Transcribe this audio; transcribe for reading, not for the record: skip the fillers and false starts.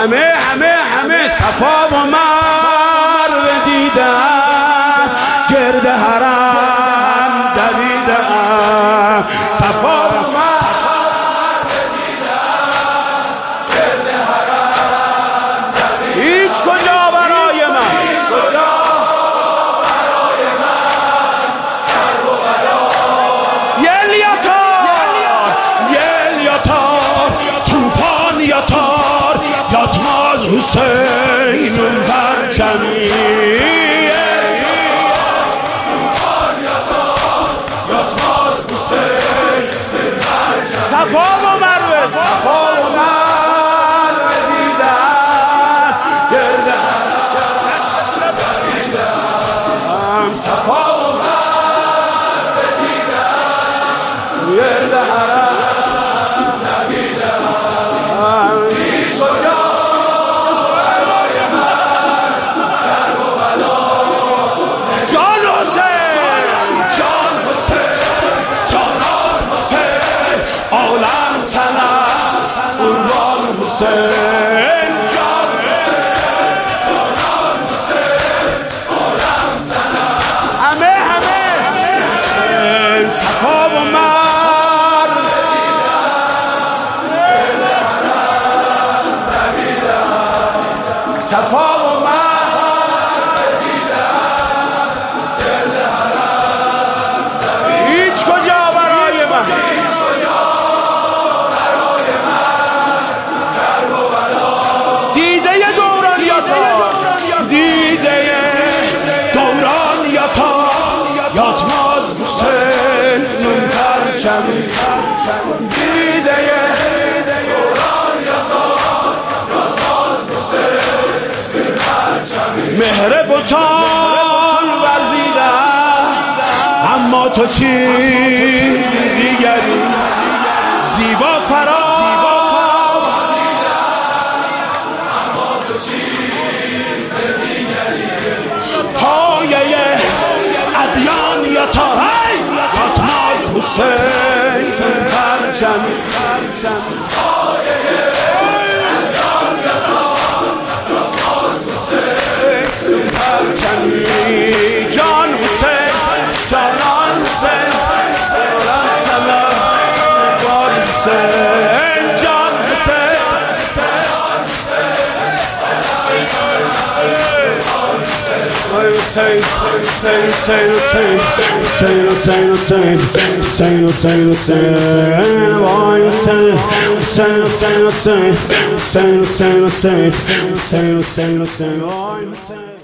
همه صفا و مروه دیدم، گرد حرم دویدم. صفا و مروه دیدم، گرد حرم دویدم. هیچ کجا برای من، هیچ کجا برای من کرب و بلا. یل یاتار طوفان یاتار، یاتماز حسین پرچمی. صفا و مروه، صفا و مروه دیدم، گرد حرم دویدم. صفا و مروه دیدم، گرد حرم دویدم. هیچ کجا برای من کرب و بلا. جان حسین، جان حسین، جانان حسین، عالم سلام قربان حسین. جان حسین، جانان حسین، عالم سلام. همه صفا و مروه دیدم، صفا و مروه دیدم، گرد حرم دویدم. هیچ کجا برای من، هیچ کجا برای من کرب و بلا. دیده دوران یاتار، دیده دوران یاتار، یاتماز حسین نون پرچمی. دیده دوران یاتار، یاتماز حسین نون پرچمی. مهر بتان ورزیدم، اما تو چی دیگری زیبا فرا. پایه ادیان یاتار، یاتماز حسین پرچمی. پایه ادیان یاتار، یاتماز حسین پرچمی. جان حسین، جانان حسین، عالم سلام قربان حسین. جان حسین، Hussein, Hussein, Hussein, Hussein, Hussein, Hussein, Hussein, Hussein, Hussein, Hussein, boy, Hussein, Hussein, Hussein, Hussein, Hussein, Hussein, Hussein, Hussein, Hussein, Hussein, boy, Hussein.